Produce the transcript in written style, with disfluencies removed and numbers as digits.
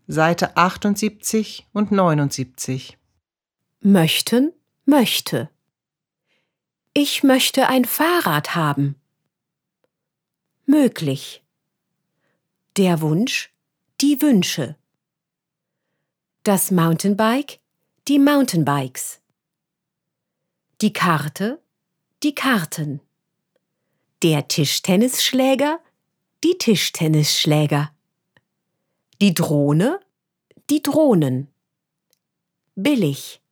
Seite 78 und 79. Möchten, möchte. Ich möchte ein Fahrrad haben. Möglich. Der Wunsch, die Wünsche. Das Mountainbike, die Mountainbikes. Die Karte, die Karten. Der Tischtennisschläger, die Tischtennisschläger. Die Drohne, die Drohnen. Billig.